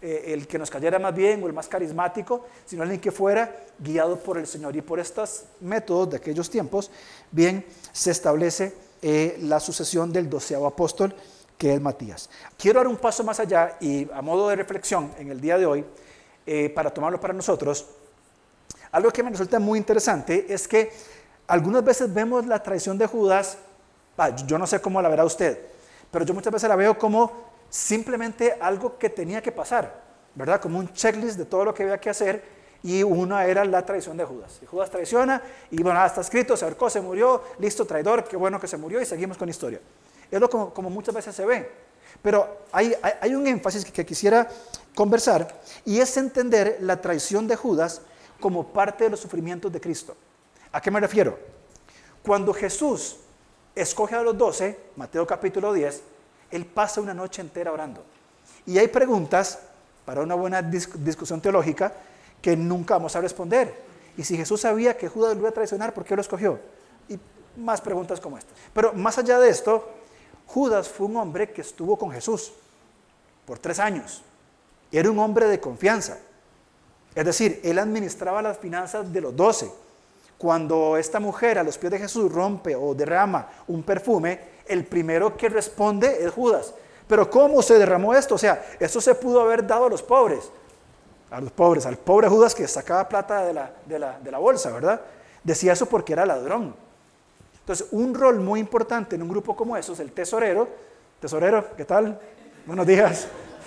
eh, el que nos cayera más bien o el más carismático, sino alguien que fuera guiado por el Señor. Y por estos métodos de aquellos tiempos, bien, se establece eh, la sucesión del doceavo apóstol, que es Matías. Quiero dar un paso más allá y a modo de reflexión en el día de hoy, eh, para tomarlo para nosotros, algo que me resulta muy interesante es que algunas veces vemos la traición de Judas, ah, yo no sé cómo la verá usted, pero yo muchas veces la veo como simplemente algo que tenía que pasar, ¿verdad? Como un checklist de todo lo que había que hacer, y una era la traición de Judas. Y Judas traiciona, y bueno, ah, está escrito, se ahorcó, se murió, listo, traidor, qué bueno que se murió, y seguimos con la historia. Es lo como, como muchas veces se ve. Pero hay, hay, hay un énfasis que, que quisiera conversar, y es entender la traición de Judas como parte de los sufrimientos de Cristo. ¿A qué me refiero? Cuando Jesús escoge a los doce, Mateo capítulo diez, Él pasa una noche entera orando. Y hay preguntas para una buena dis- discusión teológica que nunca vamos a responder. Y si Jesús sabía que Judas lo iba a traicionar, ¿por qué lo escogió? Y más preguntas como esta. Pero más allá de esto, Judas fue un hombre que estuvo con Jesús por tres años. Era un hombre de confianza. Es decir, él administraba las finanzas de los doce. Cuando esta mujer a los pies de Jesús rompe o derrama un perfume, el primero que responde es Judas. Pero ¿cómo se derramó esto? O sea, esto se pudo haber dado a los pobres. A los pobres, al pobre Judas que sacaba plata de la, de la, de la bolsa, ¿verdad? Decía eso porque era ladrón. Entonces, un rol muy importante en un grupo como esos, el tesorero. Tesorero, ¿qué tal? Buenos días.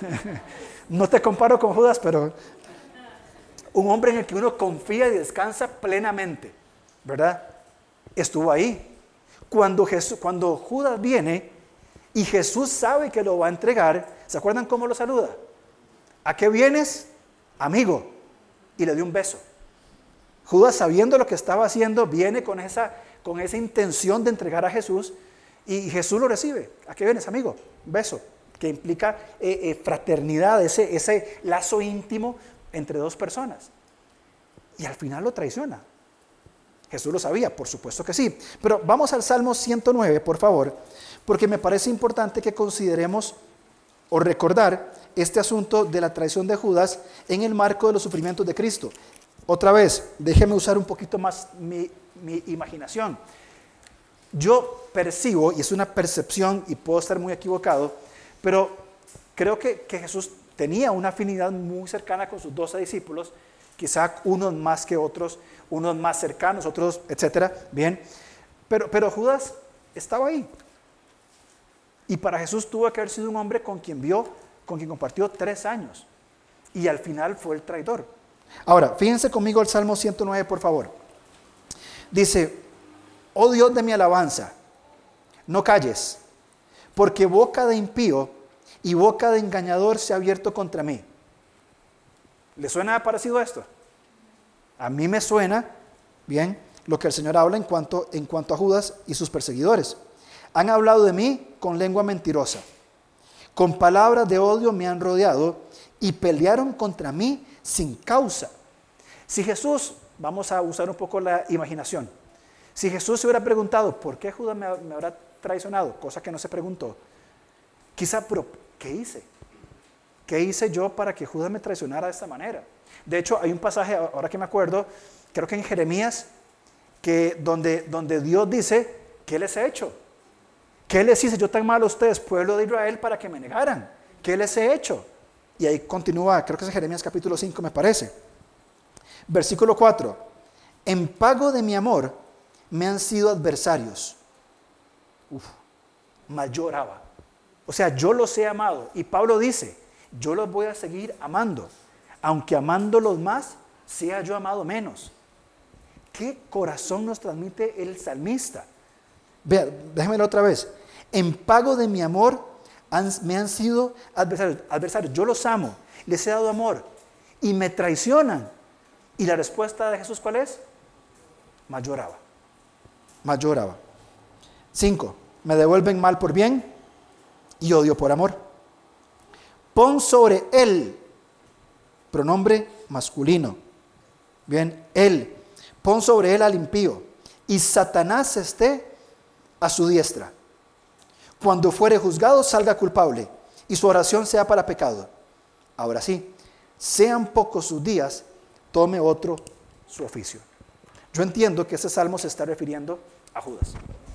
No te comparo con Judas, pero un hombre en el que uno confía y descansa plenamente, ¿verdad? Estuvo ahí. Cuando, Jesús, cuando Judas viene y Jesús sabe que lo va a entregar, ¿se acuerdan cómo lo saluda? ¿A qué vienes? Amigo. Y le dio un beso. Judas, sabiendo lo que estaba haciendo, viene con esa, con esa intención de entregar a Jesús, y Jesús lo recibe. ¿A qué vienes, amigo? Un beso, que implica eh, eh, fraternidad, ese, ese lazo íntimo entre dos personas. Y al final lo traiciona. Jesús lo sabía, por supuesto que sí. Pero vamos al Salmo ciento nueve, por favor, porque me parece importante que consideremos o recordar este asunto de la traición de Judas en el marco de los sufrimientos de Cristo. Otra vez, déjeme usar un poquito más mi, mi imaginación. Yo percibo, y es una percepción y puedo estar muy equivocado, pero creo que, que Jesús tenía una afinidad muy cercana con sus doce discípulos, quizá unos más que otros, unos más cercanos, otros, etcétera, bien, pero, pero Judas estaba ahí. Y para Jesús tuvo que haber sido un hombre con quien vio, con quien compartió tres años, y al final fue el traidor. Ahora, fíjense conmigo el Salmo ciento nueve, por favor. Dice: oh Dios de mi alabanza, no calles, porque boca de impío y boca de engañador se ha abierto contra mí. ¿Le suena parecido a esto? A mí me suena bien lo que el Señor habla en cuanto, en cuanto a Judas y sus perseguidores. Han hablado de mí con lengua mentirosa, con palabras de odio me han rodeado y pelearon contra mí sin causa. Si Jesús, vamos a usar un poco la imaginación, si Jesús se hubiera preguntado ¿por qué Judas me, me habrá traicionado? Cosa que no se preguntó. Quizá, pero ¿qué hice? ¿Qué hice yo para que Judas me traicionara de esta manera? De hecho, hay un pasaje, ahora que me acuerdo, creo que en Jeremías, que donde, donde Dios dice, ¿qué les he hecho? ¿Qué les hice yo tan mal a ustedes, pueblo de Israel, para que me negaran? ¿Qué les he hecho? Y ahí continúa, creo que es Jeremías capítulo cinco, me parece. Versículo cuatro. En pago de mi amor me han sido adversarios. Uf, mas yo oraba. O sea, yo los he amado. Y Pablo dice, yo los voy a seguir amando. Aunque amándolos más, sea yo amado menos. ¿Qué corazón nos transmite el salmista? Vea, déjemelo otra vez. En pago de mi amor han, me han sido adversarios. adversarios. Yo los amo, les he dado amor y me traicionan. ¿Y la respuesta de Jesús cuál es? Mas yo oraba. Mas yo oraba. Cinco. Me devuelven mal por bien y odio por amor. Pon sobre él, pronombre masculino. Bien, él. Pon sobre él al impío y Satanás esté a su diestra. Cuando fuere juzgado salga culpable y su oración sea para pecado. Ahora sí, sean pocos sus días, tome otro su oficio. Yo entiendo que ese salmo se está refiriendo a Judas.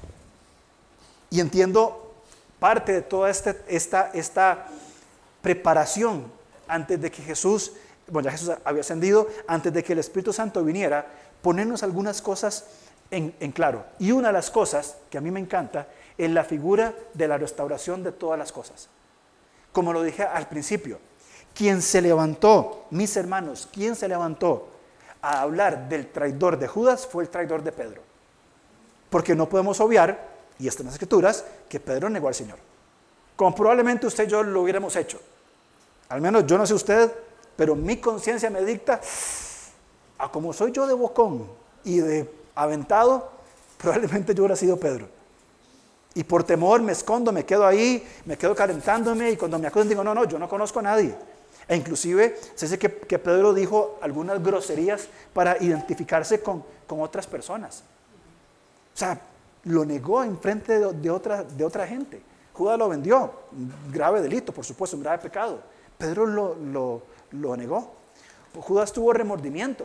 Y entiendo parte de toda esta, esta, esta preparación antes de que Jesús, bueno, ya Jesús había ascendido, antes de que el Espíritu Santo viniera, ponernos algunas cosas en, en claro. Y una de las cosas que a mí me encanta es la figura de la restauración de todas las cosas. Como lo dije al principio, quien se levantó, mis hermanos, quien se levantó a hablar del traidor de Judas fue el traidor de Pedro. Porque no podemos obviar, y está en las Escrituras, que Pedro negó al Señor. Como probablemente usted y yo lo hubiéramos hecho. Al menos yo no sé usted, pero mi conciencia me dicta, a como soy yo de bocón y de aventado, probablemente yo hubiera sido Pedro. Y por temor me escondo, me quedo ahí, me quedo calentándome, y cuando me acuerdo digo, no, no, yo no conozco a nadie. E inclusive se dice que, que Pedro dijo algunas groserías para identificarse con, con otras personas. O sea, lo negó en frente de, de, otra, de otra gente. Judas lo vendió, un grave delito, por supuesto, un grave pecado. Pedro lo, lo, lo negó. Judas tuvo remordimiento.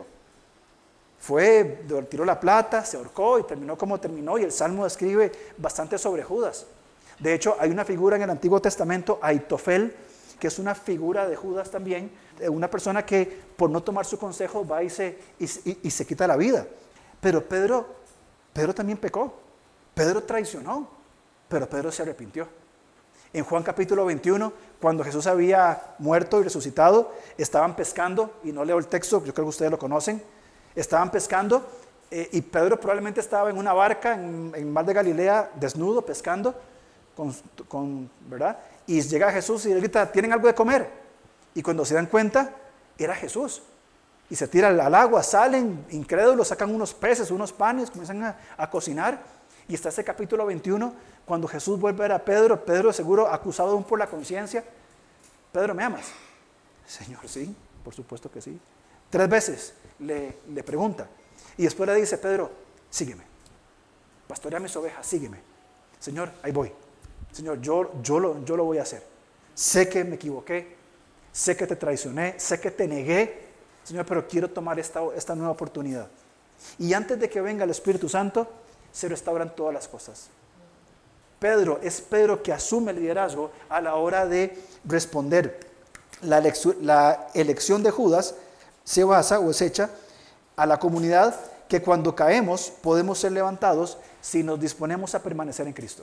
Fue, tiró la plata, se ahorcó y terminó como terminó, y el Salmo describe bastante sobre Judas. De hecho, hay una figura en el Antiguo Testamento, Aitofel, que es una figura de Judas también, una persona que por no tomar su consejo va y se, y, y, y se quita la vida. Pero Pedro, Pedro también pecó, Pedro traicionó, pero Pedro se arrepintió. En Juan capítulo veintiuno, cuando Jesús había muerto y resucitado, estaban pescando, y no leo el texto, yo creo que ustedes lo conocen. Estaban pescando eh, y Pedro probablemente estaba en una barca en, en el mar de Galilea, desnudo, pescando, con, con, ¿verdad? Y llega Jesús y le grita, ¿tienen algo de comer? Y cuando se dan cuenta, era Jesús. Y se tiran al agua, salen incrédulos, sacan unos peces, unos panes, comienzan a, a cocinar. Y está ese capítulo veintiuno, cuando Jesús vuelve a ver a Pedro, Pedro seguro acusado aún por la conciencia. Pedro, ¿me amas? Señor, sí, por supuesto que sí. Tres veces le, le pregunta. Y después le dice, Pedro, sígueme. Pastorea mis ovejas, sígueme. Señor, ahí voy. Señor, yo, yo, lo, yo lo voy a hacer. Sé que me equivoqué, sé que te traicioné, sé que te negué. Señor, pero quiero tomar esta, esta nueva oportunidad. Y antes de que venga el Espíritu Santo, se restauran todas las cosas. Pedro, es Pedro que asume el liderazgo a la hora de responder. La, elección, la elección de Judas se basa o es hecha a la comunidad que cuando caemos podemos ser levantados si nos disponemos a permanecer en Cristo.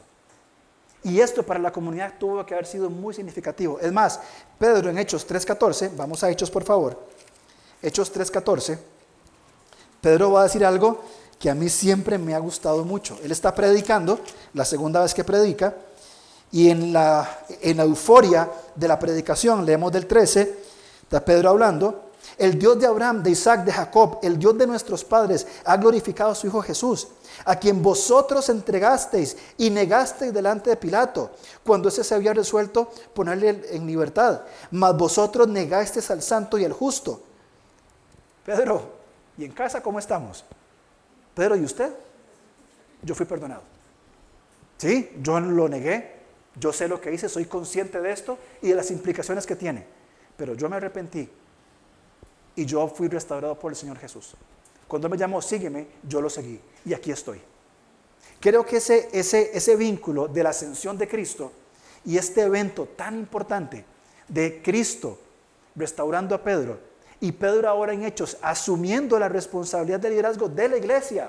Y esto para la comunidad tuvo que haber sido muy significativo. Es más, Pedro en Hechos tres catorce, vamos a Hechos por favor, Hechos tres catorce, Pedro va a decir algo que a mí siempre me ha gustado mucho. Él está predicando, la segunda vez que predica, y en la, en la euforia de la predicación, leemos del trece, está Pedro hablando, el Dios de Abraham, de Isaac, de Jacob, el Dios de nuestros padres, ha glorificado a su Hijo Jesús, a quien vosotros entregasteis y negasteis delante de Pilato, cuando ese se había resuelto ponerle en libertad, mas vosotros negasteis al santo y al justo. Pedro, ¿y en casa cómo estamos? Pedro, ¿y usted? Yo fui perdonado. Sí, yo lo negué, yo sé lo que hice, soy consciente de esto y de las implicaciones que tiene, pero yo me arrepentí y yo fui restaurado por el Señor Jesús. Cuando me llamó, sígueme, yo lo seguí y aquí estoy. Creo que ese, ese, ese vínculo de la ascensión de Cristo y este evento tan importante de Cristo restaurando a Pedro, y Pedro ahora en Hechos asumiendo la responsabilidad del liderazgo de la iglesia,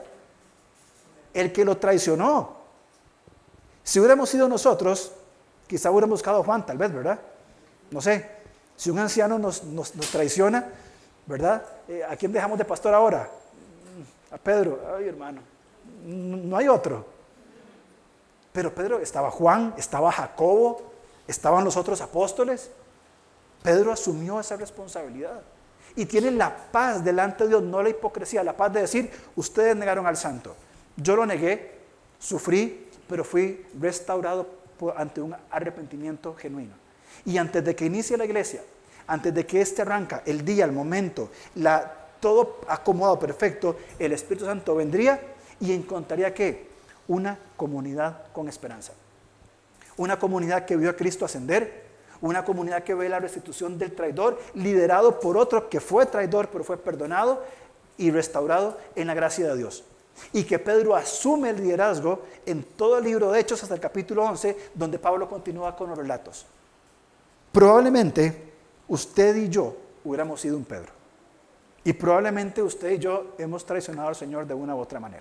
el que lo traicionó. Si hubiéramos sido nosotros, quizá hubiéramos buscado a Juan, tal vez, ¿verdad? No sé, si un anciano nos, nos, nos traiciona, ¿verdad? Eh, ¿A quién dejamos de pastor ahora? A Pedro. Ay, hermano, no, no hay otro. Pero Pedro, estaba Juan, estaba Jacobo, estaban los otros apóstoles. Pedro asumió esa responsabilidad y tiene la paz delante de Dios, no la hipocresía, la paz de decir, ustedes negaron al santo, yo lo negué, sufrí, pero fui restaurado por, ante un arrepentimiento genuino. Y antes de que inicie la iglesia, antes de que este arranca, el día, el momento, la, todo acomodado perfecto, el Espíritu Santo vendría y encontraría ¿qué? Una comunidad con esperanza. Una comunidad que vio a Cristo ascender, Una comunidad que ve la restitución del traidor, liderado por otro que fue traidor, pero fue perdonado y restaurado en la gracia de Dios. Y que Pedro asume el liderazgo en todo el libro de Hechos hasta el capítulo once, donde Pablo continúa con los relatos. Probablemente usted y yo hubiéramos sido un Pedro. Y probablemente usted y yo hemos traicionado al Señor de una u otra manera.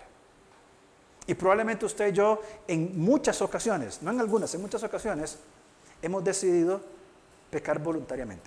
Y probablemente usted y yo en muchas ocasiones, no en algunas, en muchas ocasiones, hemos decidido pecar voluntariamente.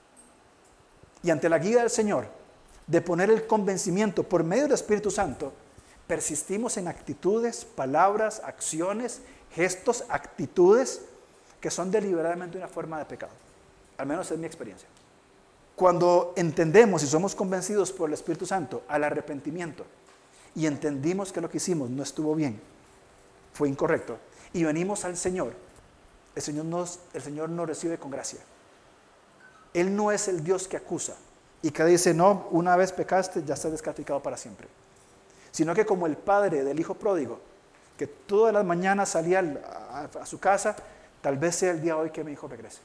Y ante la guía del Señor, de poner el convencimiento por medio del Espíritu Santo, persistimos en actitudes, palabras, acciones, gestos, actitudes que son deliberadamente una forma de pecado. Al menos es mi experiencia. Cuando entendemos y somos convencidos por el Espíritu Santo al arrepentimiento y entendimos que lo que hicimos no estuvo bien, fue incorrecto, y venimos al Señor, el Señor nos, el Señor nos recibe con gracia. Él no es el Dios que acusa y que dice, no, una vez pecaste, ya estás descalificado para siempre. Sino que como el padre del hijo pródigo, que todas las mañanas salía a, a, a su casa, tal vez sea el día hoy que mi hijo regrese.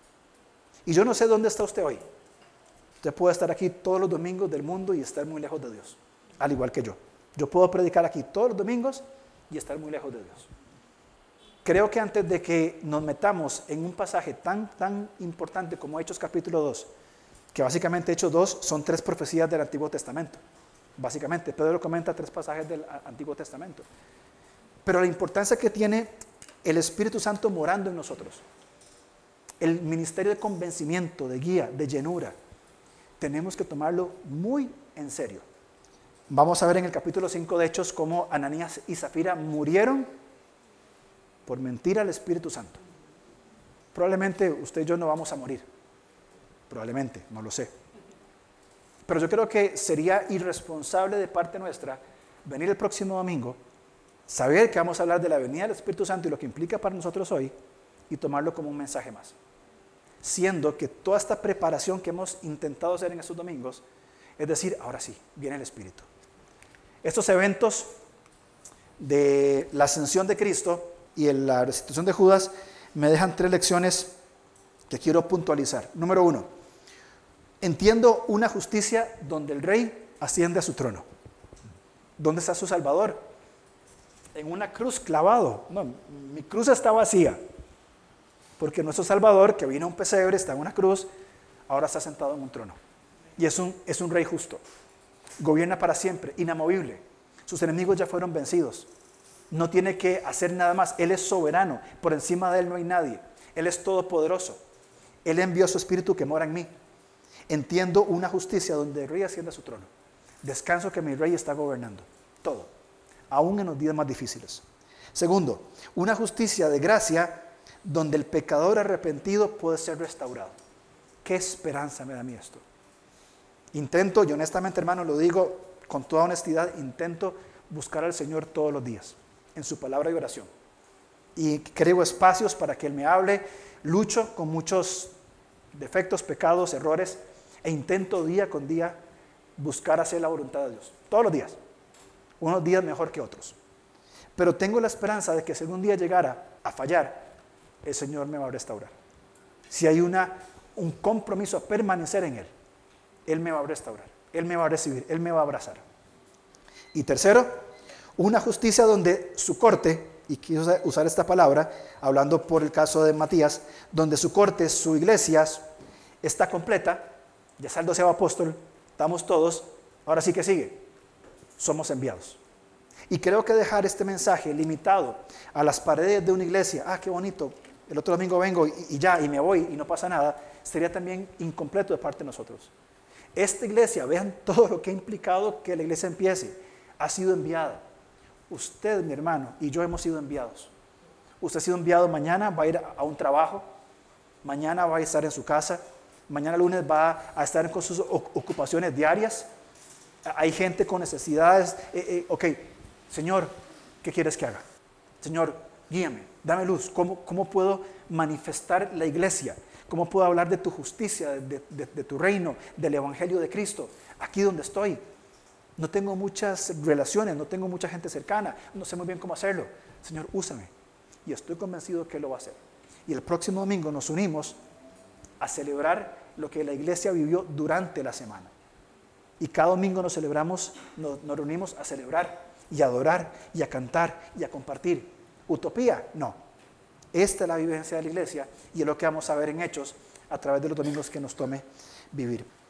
Y yo no sé dónde está usted hoy. Usted puede estar aquí todos los domingos del mundo y estar muy lejos de Dios, al igual que yo. Yo puedo predicar aquí todos los domingos y estar muy lejos de Dios. Creo que antes de que nos metamos en un pasaje tan, tan importante como Hechos capítulo dos, que básicamente Hechos dos son tres profecías del Antiguo Testamento. Básicamente, Pedro comenta tres pasajes del Antiguo Testamento. Pero la importancia que tiene el Espíritu Santo morando en nosotros, el ministerio de convencimiento, de guía, de llenura, tenemos que tomarlo muy en serio. Vamos a ver en el capítulo cinco de Hechos cómo Ananías y Zafira murieron por mentir al Espíritu Santo. Probablemente usted y yo no vamos a morir. Probablemente, no lo sé. Pero yo creo que sería irresponsable de parte nuestra venir el próximo domingo, saber que vamos a hablar de la venida del Espíritu Santo y lo que implica para nosotros hoy, y tomarlo como un mensaje más. Siendo que toda esta preparación que hemos intentado hacer en estos domingos, es decir, ahora sí, viene el Espíritu. Estos eventos de la ascensión de Cristo y la restitución de Judas me dejan tres lecciones que quiero puntualizar. Número uno, entiendo una justicia donde el rey asciende a su trono. ¿Dónde está su Salvador? En una cruz clavado. No, mi cruz está vacía. Porque nuestro Salvador, que vino a un pesebre, está en una cruz, ahora está sentado en un trono. Y es un, es un rey justo. Gobierna para siempre, inamovible. Sus enemigos ya fueron vencidos. No tiene que hacer nada más. Él es soberano. Por encima de él no hay nadie. Él es todopoderoso. Él envió su Espíritu que mora en mí. Entiendo una justicia donde el rey asciende a su trono. Descanso que mi rey está gobernando. Todo. Aún en los días más difíciles. Segundo, una justicia de gracia donde el pecador arrepentido puede ser restaurado. ¿Qué esperanza me da a mí esto? Intento, y honestamente hermano lo digo con toda honestidad, intento buscar al Señor todos los días, en su palabra y oración. Y creo espacios para que Él me hable, lucho con muchos defectos, pecados, errores, e intento día con día buscar hacer la voluntad de Dios. Todos los días. Unos días mejor que otros. Pero tengo la esperanza de que si algún día llegara a fallar, el Señor me va a restaurar. Si hay una, un compromiso a permanecer en Él, Él me va a restaurar, Él me va a recibir, Él me va a abrazar. Y tercero, una justicia donde su corte, y quiero usar esta palabra, hablando por el caso de Matías, donde su corte, su iglesia, está completa, ya está el doceavo apóstol, estamos todos, ahora sí que sigue, somos enviados. Y creo que dejar este mensaje limitado a las paredes de una iglesia, ah, qué bonito, el otro domingo vengo y, y ya, y me voy y no pasa nada, sería también incompleto de parte de nosotros. Esta iglesia, vean todo lo que ha implicado que la iglesia empiece, ha sido enviada. Usted, mi hermano, y yo hemos sido enviados. Usted ha sido enviado mañana, va a ir a un trabajo, mañana va a estar en su casa, mañana lunes va a estar con sus ocupaciones diarias. Hay gente con necesidades, eh, eh, ok, Señor, ¿qué quieres que haga? Señor, guíame, dame luz. ¿Cómo, cómo puedo manifestar la iglesia? ¿Cómo puedo hablar de tu justicia, de, de, de tu reino, del evangelio de Cristo? Aquí donde estoy. No tengo muchas relaciones, no tengo mucha gente cercana, no sé muy bien cómo hacerlo. Señor, úsame. Y estoy convencido que Él lo va a hacer. Y el próximo domingo nos unimos a celebrar lo que la iglesia vivió durante la semana. Y cada domingo nos celebramos, nos, nos reunimos a celebrar y a adorar y a cantar y a compartir. ¿Utopía? No. Esta es la vivencia de la iglesia y es lo que vamos a ver en Hechos a través de los domingos que nos tome vivir.